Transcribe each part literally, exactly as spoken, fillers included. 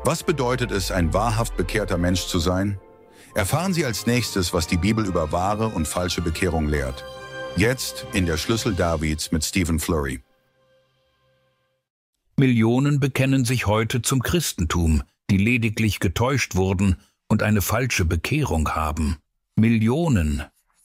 Was bedeutet es, ein wahrhaft bekehrter Mensch zu sein? Erfahren Sie als nächstes, was die Bibel über wahre und falsche Bekehrung lehrt. Jetzt in der Schlüssel Davids mit Stephen Flurry. Millionen bekennen sich heute zum Christentum, die lediglich getäuscht wurden und eine falsche Bekehrung haben. Millionen.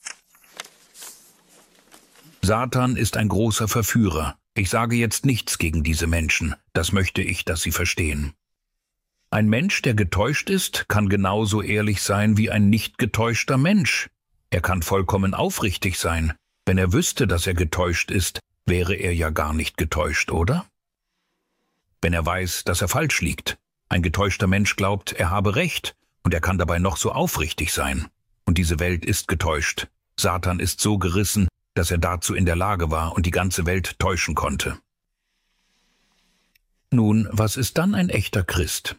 Satan ist ein großer Verführer. Ich sage jetzt nichts gegen diese Menschen, das möchte ich, dass Sie verstehen. Ein Mensch, der getäuscht ist, kann genauso ehrlich sein wie ein nicht getäuschter Mensch. Er kann vollkommen aufrichtig sein. Wenn er wüsste, dass er getäuscht ist, wäre er ja gar nicht getäuscht, oder? Wenn er weiß, dass er falsch liegt. Ein getäuschter Mensch glaubt, er habe Recht, und er kann dabei noch so aufrichtig sein. Und diese Welt ist getäuscht. Satan ist so gerissen, dass er dazu in der Lage war und die ganze Welt täuschen konnte. Nun, was ist dann ein echter Christ?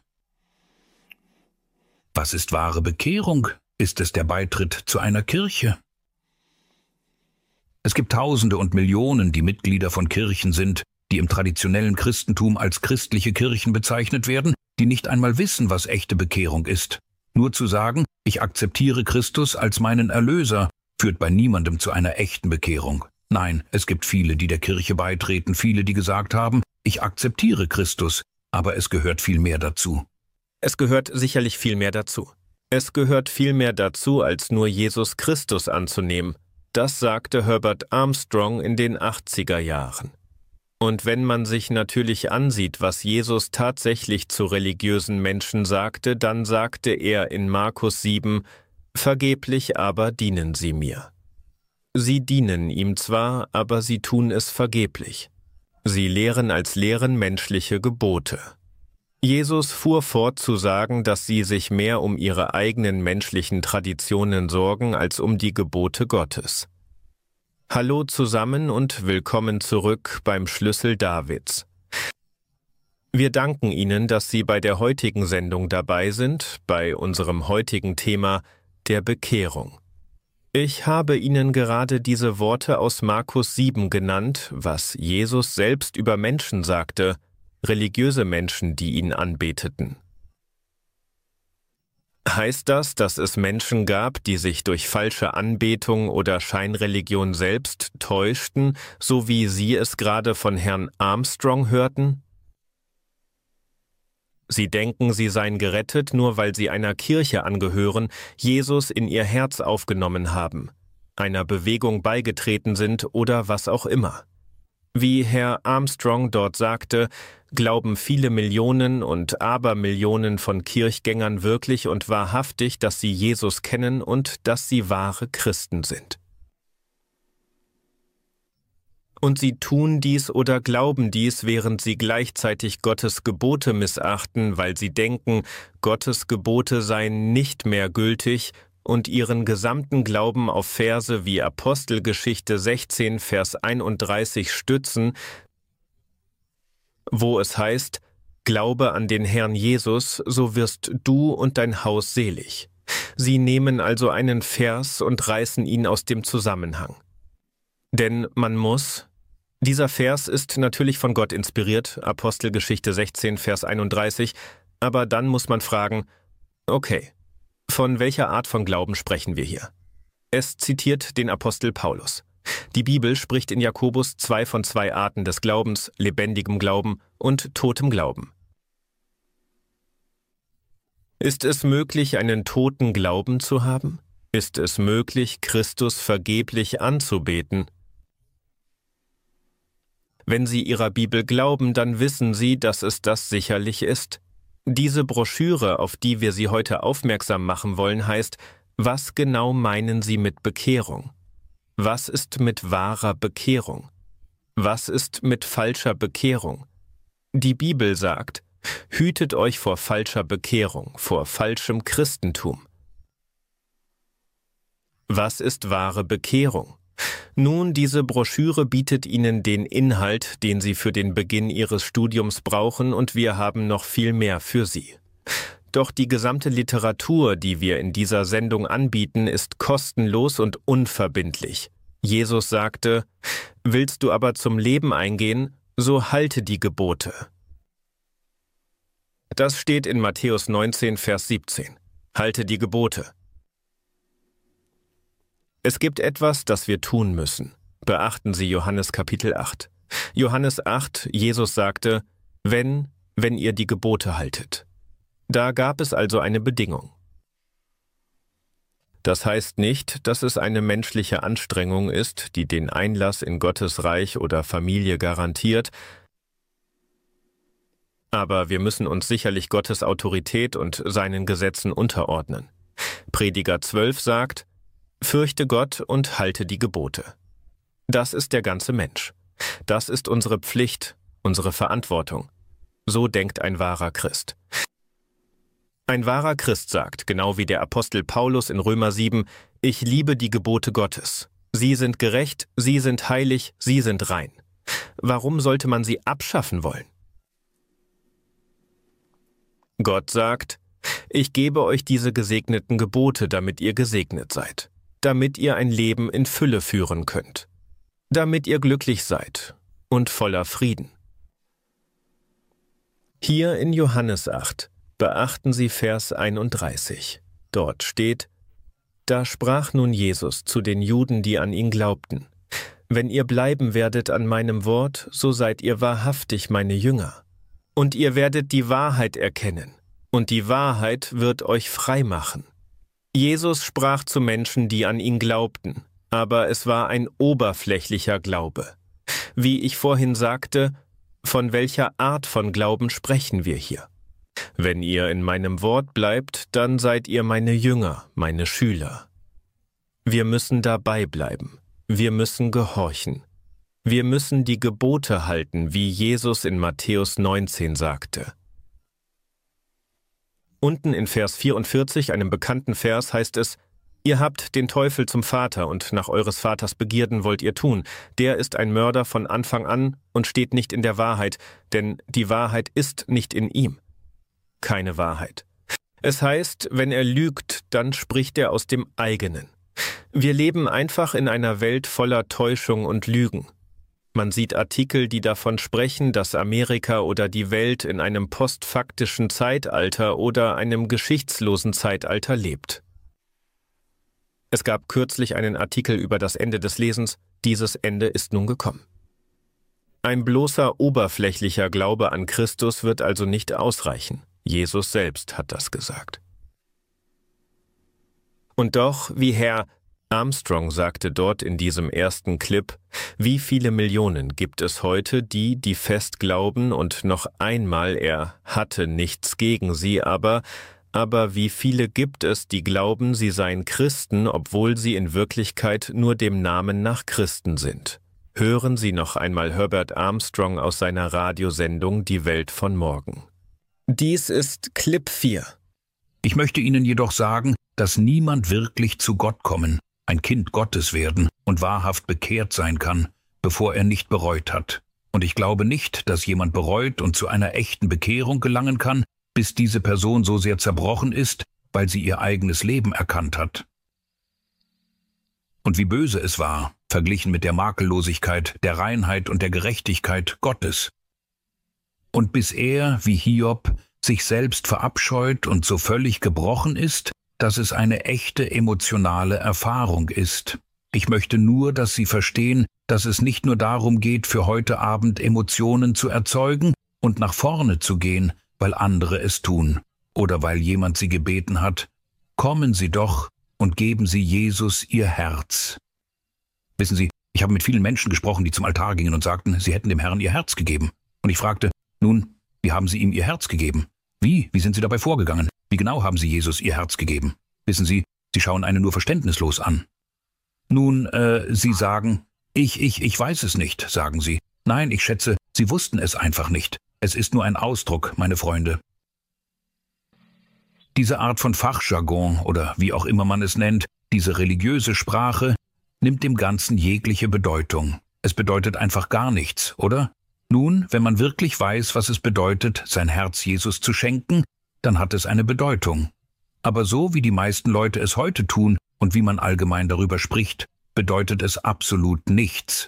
Was ist wahre Bekehrung? Ist es der Beitritt zu einer Kirche? Es gibt Tausende und Millionen, die Mitglieder von Kirchen sind, die im traditionellen Christentum als christliche Kirchen bezeichnet werden, die nicht einmal wissen, was echte Bekehrung ist. Nur zu sagen, ich akzeptiere Christus als meinen Erlöser, führt bei niemandem zu einer echten Bekehrung. Nein, es gibt viele, die der Kirche beitreten, viele, die gesagt haben, ich akzeptiere Christus, aber es gehört viel mehr dazu. Es gehört sicherlich viel mehr dazu. Es gehört viel mehr dazu, als nur Jesus Christus anzunehmen. Das sagte Herbert Armstrong in den achtziger Jahren. Und wenn man sich natürlich ansieht, was Jesus tatsächlich zu religiösen Menschen sagte, dann sagte er in Markus sieben, »Vergeblich aber dienen sie mir.« Sie dienen ihm zwar, aber sie tun es vergeblich. Sie lehren als Lehren menschliche Gebote. Jesus fuhr fort zu sagen, dass sie sich mehr um ihre eigenen menschlichen Traditionen sorgen als um die Gebote Gottes. Hallo zusammen und willkommen zurück beim Schlüssel Davids. Wir danken Ihnen, dass Sie bei der heutigen Sendung dabei sind, bei unserem heutigen Thema der Bekehrung. Ich habe Ihnen gerade diese Worte aus Markus sieben genannt, was Jesus selbst über Menschen sagte, religiöse Menschen, die ihn anbeteten. Heißt das, dass es Menschen gab, die sich durch falsche Anbetung oder Scheinreligion selbst täuschten, so wie Sie es gerade von Herrn Armstrong hörten? Sie denken, sie seien gerettet, nur weil sie einer Kirche angehören, Jesus in ihr Herz aufgenommen haben, einer Bewegung beigetreten sind oder was auch immer. Wie Herr Armstrong dort sagte, glauben viele Millionen und Abermillionen von Kirchgängern wirklich und wahrhaftig, dass sie Jesus kennen und dass sie wahre Christen sind. Und sie tun dies oder glauben dies, während sie gleichzeitig Gottes Gebote missachten, weil sie denken, Gottes Gebote seien nicht mehr gültig und ihren gesamten Glauben auf Verse wie Apostelgeschichte sechzehn, Vers einunddreißig stützen, wo es heißt, Glaube an den Herrn Jesus, so wirst du und dein Haus selig. Sie nehmen also einen Vers und reißen ihn aus dem Zusammenhang. Denn man muss, dieser Vers ist natürlich von Gott inspiriert, Apostelgeschichte sechzehn, Vers einunddreißig, aber dann muss man fragen, okay, von welcher Art von Glauben sprechen wir hier? Es zitiert den Apostel Paulus. Die Bibel spricht in Jakobus zwei von zwei Arten des Glaubens, lebendigem Glauben und totem Glauben. Ist es möglich, einen toten Glauben zu haben? Ist es möglich, Christus vergeblich anzubeten? Wenn Sie Ihrer Bibel glauben, dann wissen Sie, dass es das sicherlich ist. Diese Broschüre, auf die wir Sie heute aufmerksam machen wollen, heißt, was genau meinen Sie mit Bekehrung? Was ist mit wahrer Bekehrung? Was ist mit falscher Bekehrung? Die Bibel sagt, hütet euch vor falscher Bekehrung, vor falschem Christentum. Was ist wahre Bekehrung? Nun, diese Broschüre bietet Ihnen den Inhalt, den Sie für den Beginn Ihres Studiums brauchen, und wir haben noch viel mehr für Sie. Doch die gesamte Literatur, die wir in dieser Sendung anbieten, ist kostenlos und unverbindlich. Jesus sagte, willst du aber zum Leben eingehen, so halte die Gebote. Das steht in Matthäus neunzehn, Vers siebzehn. Halte die Gebote. Es gibt etwas, das wir tun müssen. Beachten Sie Johannes Kapitel acht. Johannes acht, Jesus sagte, wenn, wenn ihr die Gebote haltet. Da gab es also eine Bedingung. Das heißt nicht, dass es eine menschliche Anstrengung ist, die den Einlass in Gottes Reich oder Familie garantiert, aber wir müssen uns sicherlich Gottes Autorität und seinen Gesetzen unterordnen. Prediger zwölf sagt, fürchte Gott und halte die Gebote. Das ist der ganze Mensch. Das ist unsere Pflicht, unsere Verantwortung. So denkt ein wahrer Christ. Ein wahrer Christ sagt, genau wie der Apostel Paulus in Römer sieben, ich liebe die Gebote Gottes. Sie sind gerecht, sie sind heilig, sie sind rein. Warum sollte man sie abschaffen wollen? Gott sagt, ich gebe euch diese gesegneten Gebote, damit ihr gesegnet seid, damit ihr ein Leben in Fülle führen könnt, damit ihr glücklich seid und voller Frieden. Hier in Johannes acht beachten Sie Vers einunddreißig. Dort steht, da sprach nun Jesus zu den Juden, die an ihn glaubten, wenn ihr bleiben werdet an meinem Wort, so seid ihr wahrhaftig meine Jünger. Und ihr werdet die Wahrheit erkennen, und die Wahrheit wird euch frei machen. Jesus sprach zu Menschen, die an ihn glaubten, aber es war ein oberflächlicher Glaube. Wie ich vorhin sagte, von welcher Art von Glauben sprechen wir hier? Wenn ihr in meinem Wort bleibt, dann seid ihr meine Jünger, meine Schüler. Wir müssen dabei bleiben. Wir müssen gehorchen. Wir müssen die Gebote halten, wie Jesus in Matthäus neunzehn sagte. Unten in Vers vierundvierzig, einem bekannten Vers, heißt es, ihr habt den Teufel zum Vater und nach eures Vaters Begierden wollt ihr tun. Der ist ein Mörder von Anfang an und steht nicht in der Wahrheit, denn die Wahrheit ist nicht in ihm. Keine Wahrheit. Es heißt, wenn er lügt, dann spricht er aus dem eigenen. Wir leben einfach in einer Welt voller Täuschung und Lügen. Man sieht Artikel, die davon sprechen, dass Amerika oder die Welt in einem postfaktischen Zeitalter oder einem geschichtslosen Zeitalter lebt. Es gab kürzlich einen Artikel über das Ende des Lesens, dieses Ende ist nun gekommen. Ein bloßer oberflächlicher Glaube an Christus wird also nicht ausreichen. Jesus selbst hat das gesagt. Und doch, wie Herr Armstrong sagte dort in diesem ersten Clip, wie viele Millionen gibt es heute, die, die fest glauben und noch einmal, er hatte nichts gegen sie, aber, aber wie viele gibt es, die glauben, sie seien Christen, obwohl sie in Wirklichkeit nur dem Namen nach Christen sind? Hören Sie noch einmal Herbert Armstrong aus seiner Radiosendung Die Welt von morgen. Dies ist Clip vier. Ich möchte Ihnen jedoch sagen, dass niemand wirklich zu Gott kommen, ein Kind Gottes werden und wahrhaft bekehrt sein kann, bevor er nicht bereut hat. Und ich glaube nicht, dass jemand bereut und zu einer echten Bekehrung gelangen kann, bis diese Person so sehr zerbrochen ist, weil sie ihr eigenes Leben erkannt hat. Und wie böse es war, verglichen mit der Makellosigkeit, der Reinheit und der Gerechtigkeit Gottes. Und bis er, wie Hiob, sich selbst verabscheut und so völlig gebrochen ist, dass es eine echte emotionale Erfahrung ist. Ich möchte nur, dass Sie verstehen, dass es nicht nur darum geht, für heute Abend Emotionen zu erzeugen und nach vorne zu gehen, weil andere es tun oder weil jemand Sie gebeten hat. Kommen Sie doch und geben Sie Jesus Ihr Herz. Wissen Sie, ich habe mit vielen Menschen gesprochen, die zum Altar gingen und sagten, sie hätten dem Herrn ihr Herz gegeben. Und ich fragte, nun, wie haben Sie ihm Ihr Herz gegeben? Wie? Wie sind Sie dabei vorgegangen? Wie genau haben Sie Jesus Ihr Herz gegeben? Wissen Sie, Sie schauen einen nur verständnislos an. Nun, äh, Sie sagen, ich, ich, ich weiß es nicht, sagen Sie. Nein, ich schätze, Sie wussten es einfach nicht. Es ist nur ein Ausdruck, meine Freunde. Diese Art von Fachjargon oder wie auch immer man es nennt, diese religiöse Sprache, nimmt dem Ganzen jegliche Bedeutung. Es bedeutet einfach gar nichts, oder? Nun, wenn man wirklich weiß, was es bedeutet, sein Herz Jesus zu schenken, dann hat es eine Bedeutung. Aber so wie die meisten Leute es heute tun und wie man allgemein darüber spricht, bedeutet es absolut nichts.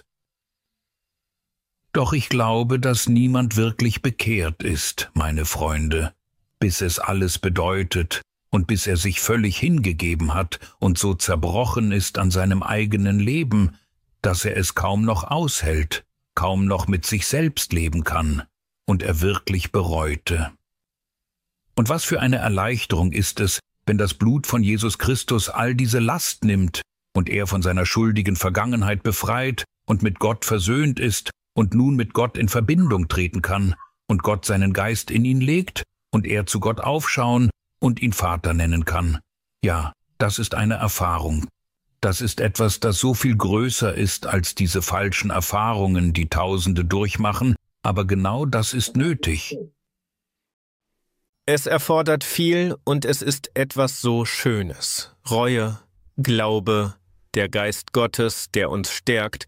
Doch ich glaube, dass niemand wirklich bekehrt ist, meine Freunde. bis es alles bedeutet und bis er sich völlig hingegeben hat und so zerbrochen ist an seinem eigenen Leben, dass er es kaum noch aushält, kaum noch mit sich selbst leben kann und er wirklich bereute. Und was für eine Erleichterung ist es, wenn das Blut von Jesus Christus all diese Last nimmt und er von seiner schuldigen Vergangenheit befreit und mit Gott versöhnt ist und nun mit Gott in Verbindung treten kann und Gott seinen Geist in ihn legt und er zu Gott aufschauen und ihn Vater nennen kann. Ja, das ist eine Erfahrung. Das ist etwas, das so viel größer ist als diese falschen Erfahrungen, die Tausende durchmachen, aber genau das ist nötig. Es erfordert viel und es ist etwas so Schönes. Reue, Glaube, der Geist Gottes, der uns stärkt,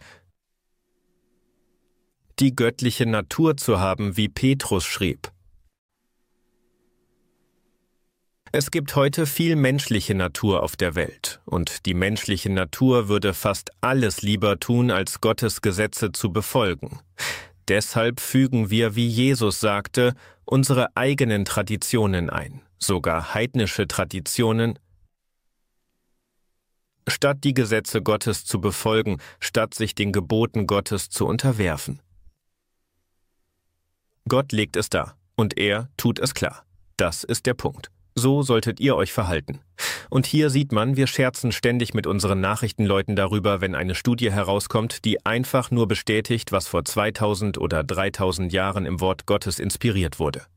die göttliche Natur zu haben, wie Petrus schrieb. Es gibt heute viel menschliche Natur auf der Welt, und die menschliche Natur würde fast alles lieber tun, als Gottes Gesetze zu befolgen. Deshalb fügen wir, wie Jesus sagte, unsere eigenen Traditionen ein, sogar heidnische Traditionen, statt die Gesetze Gottes zu befolgen, statt sich den Geboten Gottes zu unterwerfen. Gott legt es dar, und er tut es klar. Das ist der Punkt. So solltet ihr euch verhalten. Und hier sieht man, wir scherzen ständig mit unseren Nachrichtenleuten darüber, wenn eine Studie herauskommt, die einfach nur bestätigt, was vor zweitausend oder dreitausend Jahren im Wort Gottes inspiriert wurde.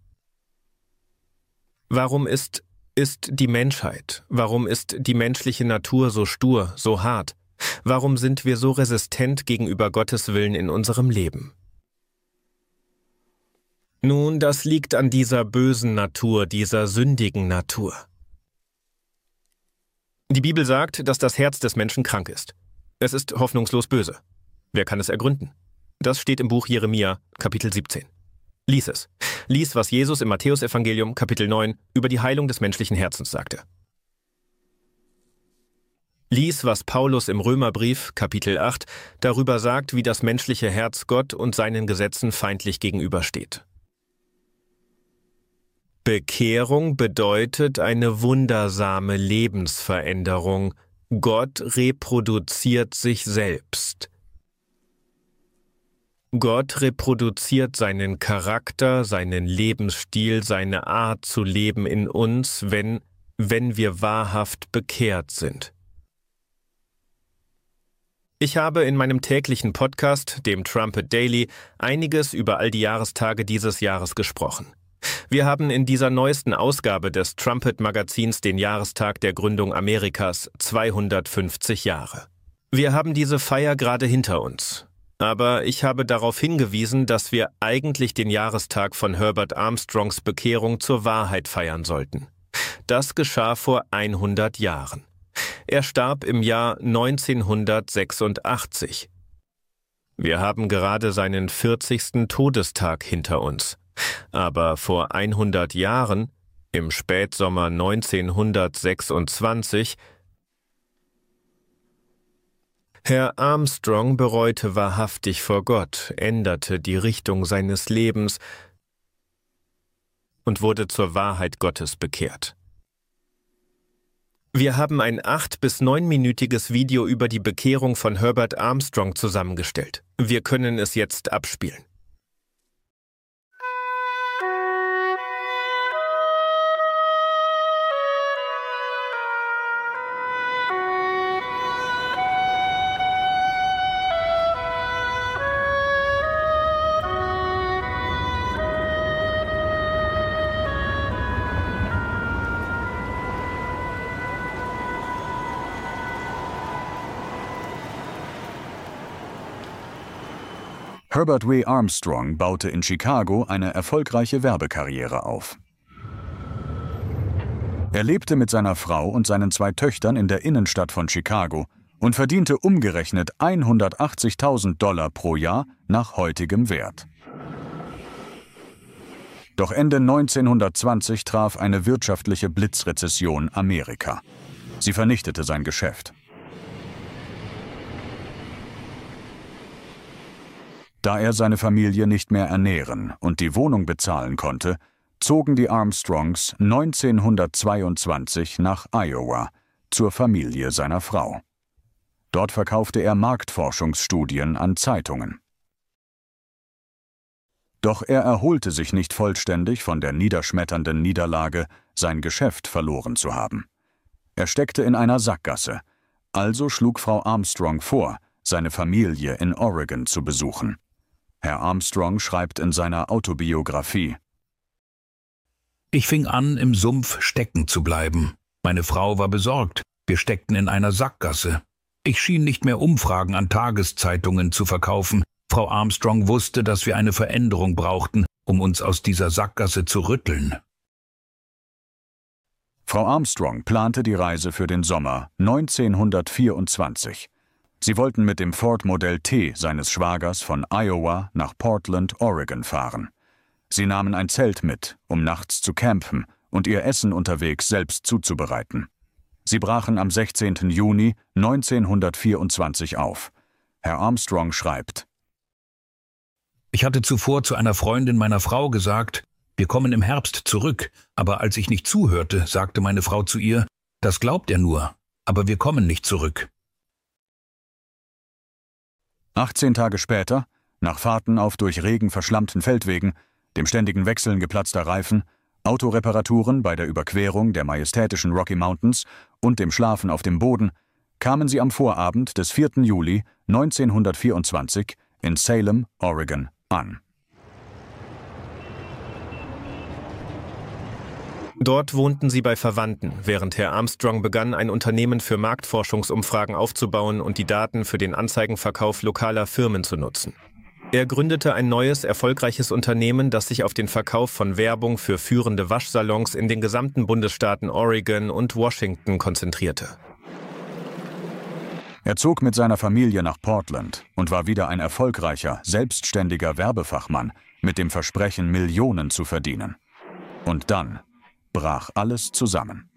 Warum ist, ist die Menschheit, warum ist die menschliche Natur so stur, so hart? Warum sind wir so resistent gegenüber Gottes Willen in unserem Leben? Nun, das liegt an dieser bösen Natur, dieser sündigen Natur. Die Bibel sagt, dass das Herz des Menschen krank ist. Es ist hoffnungslos böse. Wer kann es ergründen? Das steht im Buch Jeremia, Kapitel siebzehn. Lies es. Lies, was Jesus im Matthäusevangelium, Kapitel neun, über die Heilung des menschlichen Herzens sagte. Lies, was Paulus im Römerbrief, Kapitel acht, darüber sagt, wie das menschliche Herz Gott und seinen Gesetzen feindlich gegenübersteht. Bekehrung bedeutet eine wundersame Lebensveränderung. Gott reproduziert sich selbst. Gott reproduziert seinen Charakter, seinen Lebensstil, seine Art zu leben in uns, wenn, wenn wir wahrhaft bekehrt sind. Ich habe in meinem täglichen Podcast, dem Trumpet Daily, einiges über all die Jahrestage dieses Jahres gesprochen. Wir haben in dieser neuesten Ausgabe des Trumpet-Magazins den Jahrestag der Gründung Amerikas, zweihundertfünfzig Jahre. Wir haben diese Feier gerade hinter uns. Aber ich habe darauf hingewiesen, dass wir eigentlich den Jahrestag von Herbert Armstrongs Bekehrung zur Wahrheit feiern sollten. Das geschah vor hundert Jahren. Er starb im Jahr neunzehnhundertsechsundachtzig. Wir haben gerade seinen vierzigsten Todestag hinter uns. Aber vor hundert Jahren, im Spätsommer neunzehnhundertsechsundzwanzig, Herr Armstrong bereute wahrhaftig vor Gott, änderte die Richtung seines Lebens und wurde zur Wahrheit Gottes bekehrt. Wir haben ein acht- bis neunminütiges Video über die Bekehrung von Herbert Armstrong zusammengestellt. Wir können es jetzt abspielen. Herbert W. Armstrong baute in Chicago eine erfolgreiche Werbekarriere auf. Er lebte mit seiner Frau und seinen zwei Töchtern in der Innenstadt von Chicago und verdiente umgerechnet hundertachtzigtausend Dollar pro Jahr nach heutigem Wert. Doch Ende neunzehnhundertzwanzig traf eine wirtschaftliche Blitzrezession Amerika. Sie vernichtete sein Geschäft. Da er seine Familie nicht mehr ernähren und die Wohnung bezahlen konnte, zogen die Armstrongs neunzehnhundertzweiundzwanzig nach Iowa zur Familie seiner Frau. Dort verkaufte er Marktforschungsstudien an Zeitungen. Doch er erholte sich nicht vollständig von der niederschmetternden Niederlage, sein Geschäft verloren zu haben. Er steckte in einer Sackgasse, also schlug Frau Armstrong vor, seine Familie in Oregon zu besuchen. Herr Armstrong schreibt in seiner Autobiografie: Ich fing an, im Sumpf stecken zu bleiben. Meine Frau war besorgt. Wir steckten in einer Sackgasse. Ich schien nicht mehr Umfragen an Tageszeitungen zu verkaufen. Frau Armstrong wusste, dass wir eine Veränderung brauchten, um uns aus dieser Sackgasse zu rütteln. Frau Armstrong plante die Reise für den Sommer neunzehnhundertvierundzwanzig. Sie wollten mit dem Ford Modell T seines Schwagers von Iowa nach Portland, Oregon fahren. Sie nahmen ein Zelt mit, um nachts zu campen und ihr Essen unterwegs selbst zuzubereiten. Sie brachen am sechzehnten Juni neunzehnhundertvierundzwanzig auf. Herr Armstrong schreibt: Ich hatte zuvor zu einer Freundin meiner Frau gesagt, wir kommen im Herbst zurück, aber als ich nicht zuhörte, sagte meine Frau zu ihr, das glaubt er nur, aber wir kommen nicht zurück. achtzehn Tage später, nach Fahrten auf durch Regen verschlammten Feldwegen, dem ständigen Wechseln geplatzter Reifen, Autoreparaturen bei der Überquerung der majestätischen Rocky Mountains und dem Schlafen auf dem Boden, kamen sie am Vorabend des vierten Juli neunzehnhundertvierundzwanzig in Salem, Oregon, an. Dort wohnten sie bei Verwandten, während Herr Armstrong begann, ein Unternehmen für Marktforschungsumfragen aufzubauen und die Daten für den Anzeigenverkauf lokaler Firmen zu nutzen. Er gründete ein neues, erfolgreiches Unternehmen, das sich auf den Verkauf von Werbung für führende Waschsalons in den gesamten Bundesstaaten Oregon und Washington konzentrierte. Er zog mit seiner Familie nach Portland und war wieder ein erfolgreicher, selbstständiger Werbefachmann mit dem Versprechen, Millionen zu verdienen. Und dann brach alles zusammen.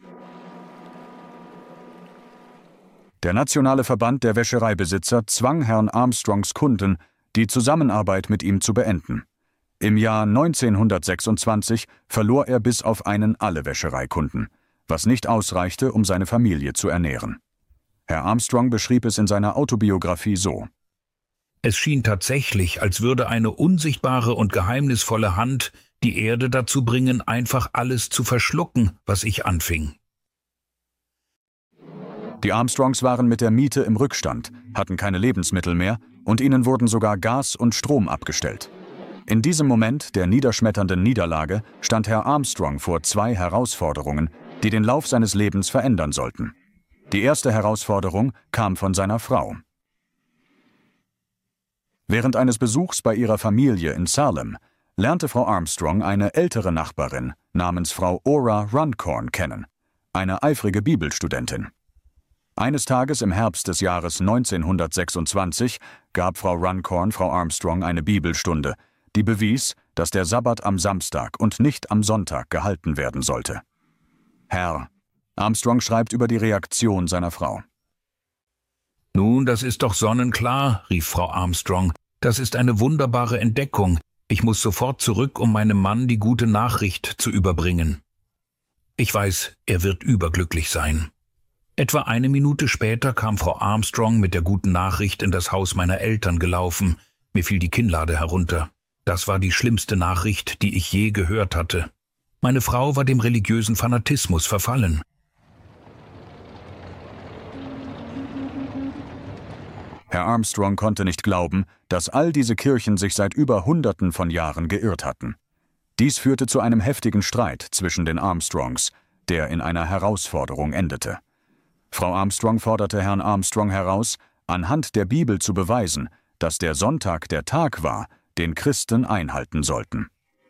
Der Nationale Verband der Wäschereibesitzer zwang Herrn Armstrongs Kunden, die Zusammenarbeit mit ihm zu beenden. Im Jahr neunzehnhundertsechsundzwanzig verlor er bis auf einen alle Wäschereikunden, was nicht ausreichte, um seine Familie zu ernähren. Herr Armstrong beschrieb es in seiner Autobiografie so: Es schien tatsächlich, als würde eine unsichtbare und geheimnisvolle Hand die Erde dazu bringen, einfach alles zu verschlucken, was ich anfing. Die Armstrongs waren mit der Miete im Rückstand, hatten keine Lebensmittel mehr und ihnen wurden sogar Gas und Strom abgestellt. In diesem Moment der niederschmetternden Niederlage stand Herr Armstrong vor zwei Herausforderungen, die den Lauf seines Lebens verändern sollten. Die erste Herausforderung kam von seiner Frau. Während eines Besuchs bei ihrer Familie in Salem lernte Frau Armstrong eine ältere Nachbarin namens Frau Ora Runcorn kennen, eine eifrige Bibelstudentin. Eines Tages im Herbst des Jahres neunzehnhundertsechsundzwanzig gab Frau Runcorn Frau Armstrong eine Bibelstunde, die bewies, dass der Sabbat am Samstag und nicht am Sonntag gehalten werden sollte. Herr Armstrong schreibt über die Reaktion seiner Frau: »Nun, das ist doch sonnenklar«, rief Frau Armstrong. »Das ist eine wunderbare Entdeckung. Ich muss sofort zurück, um meinem Mann die gute Nachricht zu überbringen. Ich weiß, er wird überglücklich sein.« Etwa eine Minute später kam Frau Armstrong mit der guten Nachricht in das Haus meiner Eltern gelaufen. Mir fiel die Kinnlade herunter. Das war die schlimmste Nachricht, die ich je gehört hatte. Meine Frau war dem religiösen Fanatismus verfallen. Herr Armstrong konnte nicht glauben, dass all diese Kirchen sich seit über Hunderten von Jahren geirrt hatten. Dies führte zu einem heftigen Streit zwischen den Armstrongs, der in einer Herausforderung endete. Frau Armstrong forderte Herrn Armstrong heraus, anhand der Bibel zu beweisen, dass der Sonntag der Tag war, den Christen einhalten sollten.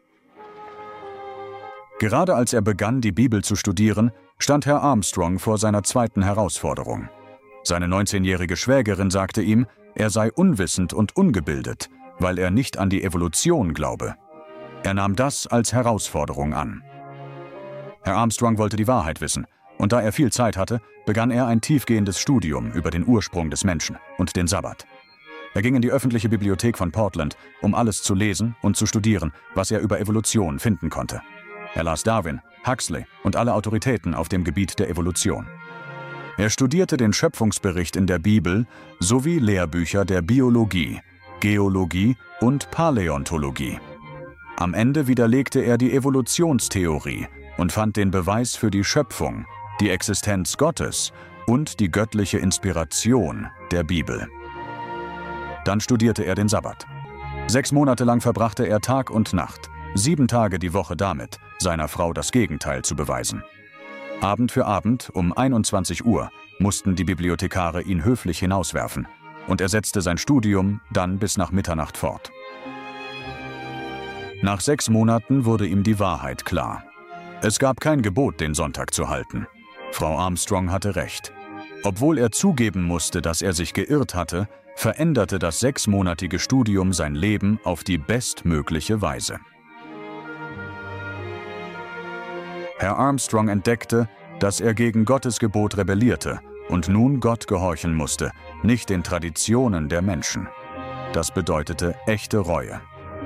Gerade als er begann, die Bibel zu studieren, stand Herr Armstrong vor seiner zweiten Herausforderung. Seine neunzehnjährige Schwägerin sagte ihm, er sei unwissend und ungebildet, weil er nicht an die Evolution glaube. Er nahm das als Herausforderung an. Herr Armstrong wollte die Wahrheit wissen, und da er viel Zeit hatte, begann er ein tiefgehendes Studium über den Ursprung des Menschen und den Sabbat. Er ging in die öffentliche Bibliothek von Portland, um alles zu lesen und zu studieren, was er über Evolution finden konnte. Er las Darwin, Huxley und alle Autoritäten auf dem Gebiet der Evolution. Er studierte den Schöpfungsbericht in der Bibel sowie Lehrbücher der Biologie, Geologie und Paläontologie. Am Ende widerlegte er die Evolutionstheorie und fand den Beweis für die Schöpfung, die Existenz Gottes und die göttliche Inspiration der Bibel. Dann studierte er den Sabbat. Sechs Monate lang verbrachte er Tag und Nacht, sieben Tage die Woche damit, seiner Frau das Gegenteil zu beweisen. Abend für Abend um einundzwanzig Uhr mussten die Bibliothekare ihn höflich hinauswerfen, und er setzte sein Studium dann bis nach Mitternacht fort. Nach sechs Monaten wurde ihm die Wahrheit klar. Es gab kein Gebot, den Sonntag zu halten. Frau Armstrong hatte recht. Obwohl er zugeben musste, dass er sich geirrt hatte, veränderte das sechsmonatige Studium sein Leben auf die bestmögliche Weise. Herr Armstrong entdeckte, dass er gegen Gottes Gebot rebellierte und nun Gott gehorchen musste, nicht den Traditionen der Menschen. Das bedeutete echte Reue.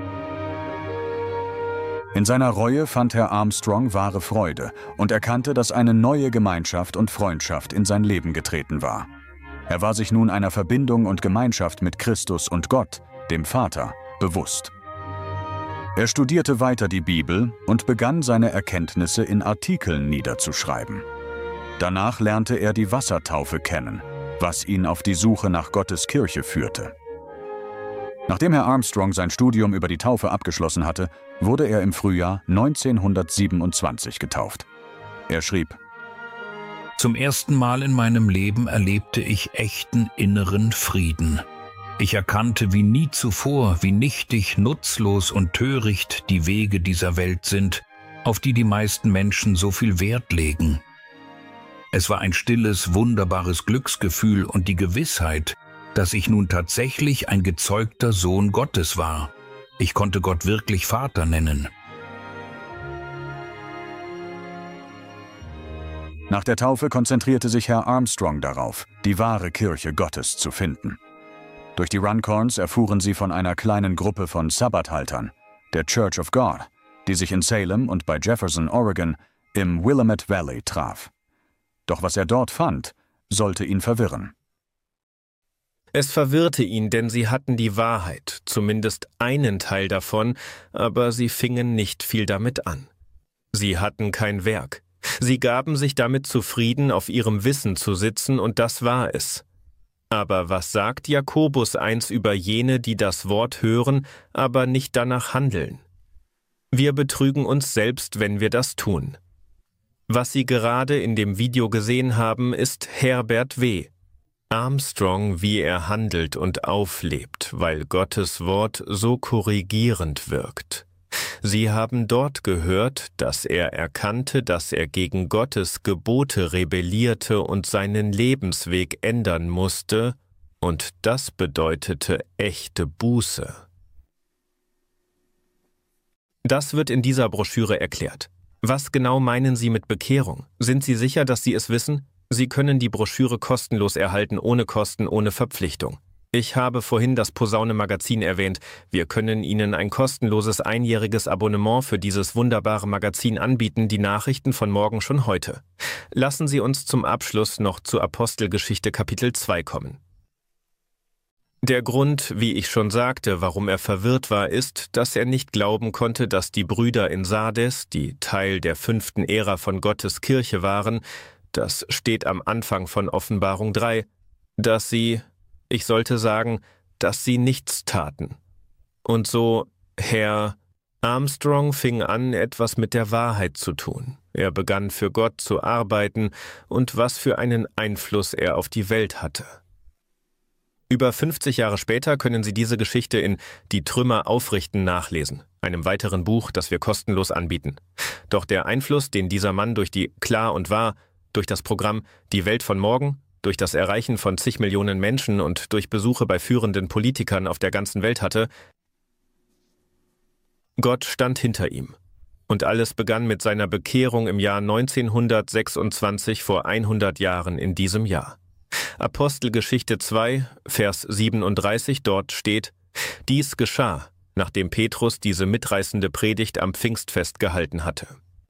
In seiner Reue fand Herr Armstrong wahre Freude und erkannte, dass eine neue Gemeinschaft und Freundschaft in sein Leben getreten war. Er war sich nun einer Verbindung und Gemeinschaft mit Christus und Gott, dem Vater, bewusst. Er studierte weiter die Bibel und begann seine Erkenntnisse in Artikeln niederzuschreiben. Danach lernte er die Wassertaufe kennen, was ihn auf die Suche nach Gottes Kirche führte. Nachdem Herr Armstrong sein Studium über die Taufe abgeschlossen hatte, wurde er im Frühjahr neunzehnhundertsiebenundzwanzig getauft. Er schrieb: Zum ersten Mal in meinem Leben erlebte ich echten inneren Frieden. Ich erkannte wie nie zuvor, wie nichtig, nutzlos und töricht die Wege dieser Welt sind, auf die die meisten Menschen so viel Wert legen. Es war ein stilles, wunderbares Glücksgefühl und die Gewissheit, dass ich nun tatsächlich ein gezeugter Sohn Gottes war. Ich konnte Gott wirklich Vater nennen. Nach der Taufe konzentrierte sich Herr Armstrong darauf, die wahre Kirche Gottes zu finden. Durch die Runcorns erfuhren sie von einer kleinen Gruppe von Sabbathaltern, der Church of God, die sich in Salem und bei Jefferson, Oregon, im Willamette Valley traf. Doch was er dort fand, sollte ihn verwirren. Es verwirrte ihn, denn sie hatten die Wahrheit, zumindest einen Teil davon, aber sie fingen nicht viel damit an. Sie hatten kein Werk. Sie gaben sich damit zufrieden, auf ihrem Wissen zu sitzen, und das war es. Aber was sagt Jakobus eins über jene, die das Wort hören, aber nicht danach handeln? Wir betrügen uns selbst, wenn wir das tun. Was Sie gerade in dem Video gesehen haben, ist Herbert W. Armstrong, wie er handelt und auflebt, weil Gottes Wort so korrigierend wirkt. Sie haben dort gehört, dass er erkannte, dass er gegen Gottes Gebote rebellierte und seinen Lebensweg ändern musste, und das bedeutete echte Buße. Das wird in dieser Broschüre erklärt. Was genau meinen Sie mit Bekehrung? Sind Sie sicher, dass Sie es wissen? Sie können die Broschüre kostenlos erhalten, ohne Kosten, ohne Verpflichtung. Ich habe vorhin das Posaune-Magazin erwähnt. Wir können Ihnen ein kostenloses einjähriges Abonnement für dieses wunderbare Magazin anbieten, die Nachrichten von morgen schon heute. Lassen Sie uns zum Abschluss noch zu Apostelgeschichte Kapitel zwei kommen. Der Grund, wie ich schon sagte, warum er verwirrt war, ist, dass er nicht glauben konnte, dass die Brüder in Sardes, die Teil der fünften Ära von Gottes Kirche waren, das steht am Anfang von Offenbarung drei, dass sie, ich sollte sagen, dass sie nichts taten. Und so, Herr Armstrong fing an, etwas mit der Wahrheit zu tun. Er begann für Gott zu arbeiten und was für einen Einfluss er auf die Welt hatte. Über fünfzig Jahre später können Sie diese Geschichte in Die Trümmer aufrichten nachlesen, einem weiteren Buch, das wir kostenlos anbieten. Doch der Einfluss, den dieser Mann durch die Klar und Wahr, durch das Programm Die Welt von morgen, durch das Erreichen von zig Millionen Menschen und durch Besuche bei führenden Politikern auf der ganzen Welt hatte, Gott stand hinter ihm. Und alles begann mit seiner Bekehrung im Jahr neunzehnhundertsechsundzwanzig, vor hundert Jahren in diesem Jahr. Apostelgeschichte zwei, Vers siebenunddreißig, dort steht: Dies geschah, nachdem Petrus diese mitreißende Predigt am Pfingstfest gehalten hatte.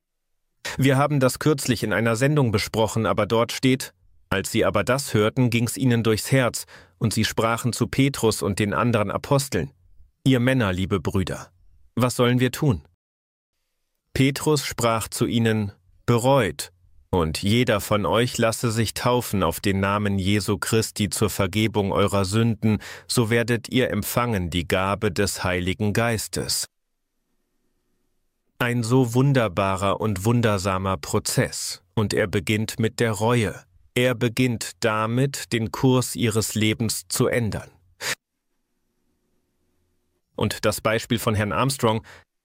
Wir haben das kürzlich in einer Sendung besprochen, aber dort steht: Als sie aber das hörten, ging's ihnen durchs Herz, und sie sprachen zu Petrus und den anderen Aposteln: Ihr Männer, liebe Brüder, was sollen wir tun? Petrus sprach zu ihnen: Bereut, und jeder von euch lasse sich taufen auf den Namen Jesu Christi zur Vergebung eurer Sünden, so werdet ihr empfangen die Gabe des Heiligen Geistes. Ein so wunderbarer und wundersamer Prozess, und er beginnt mit der Reue. Er beginnt damit, den Kurs ihres Lebens zu ändern. Und das Beispiel von Herrn Armstrong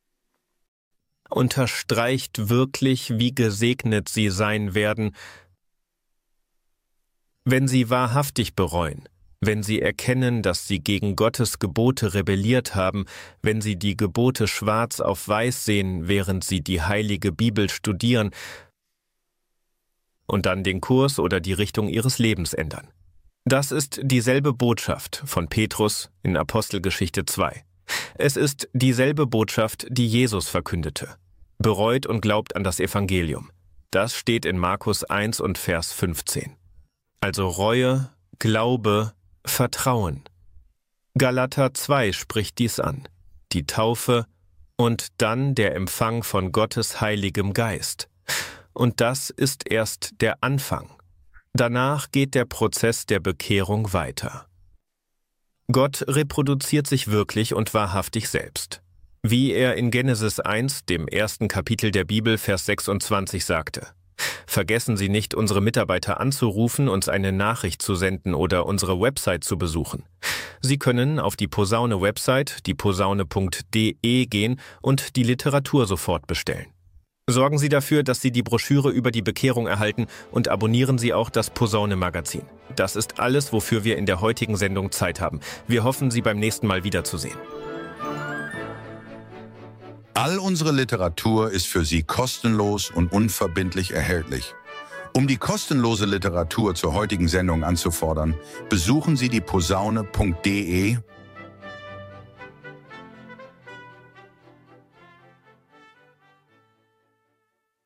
unterstreicht wirklich, wie gesegnet sie sein werden, wenn sie wahrhaftig bereuen, wenn sie erkennen, dass sie gegen Gottes Gebote rebelliert haben, wenn sie die Gebote schwarz auf weiß sehen, während sie die Heilige Bibel studieren und dann den Kurs oder die Richtung ihres Lebens ändern. Das ist dieselbe Botschaft von Petrus in Apostelgeschichte zwei. Es ist dieselbe Botschaft, die Jesus verkündete. Bereut und glaubt an das Evangelium. Das steht in Markus eins und Vers fünfzehn. Also Reue, Glaube, Vertrauen. Galater zwei spricht dies an. Die Taufe und dann der Empfang von Gottes Heiligem Geist. Und das ist erst der Anfang. Danach geht der Prozess der Bekehrung weiter. Gott reproduziert sich wirklich und wahrhaftig selbst. Wie er in Genesis eins, dem ersten Kapitel der Bibel, Vers sechsundzwanzig sagte: Vergessen Sie nicht, unsere Mitarbeiter anzurufen, uns eine Nachricht zu senden oder unsere Website zu besuchen. Sie können auf die Posaune-Website, die posaune punkt de, gehen und die Literatur sofort bestellen. Sorgen Sie dafür, dass Sie die Broschüre über die Bekehrung erhalten und abonnieren Sie auch das Posaune-Magazin. Das ist alles, wofür wir in der heutigen Sendung Zeit haben. Wir hoffen, Sie beim nächsten Mal wiederzusehen. All unsere Literatur ist für Sie kostenlos und unverbindlich erhältlich. Um die kostenlose Literatur zur heutigen Sendung anzufordern, besuchen Sie die posaune punkt de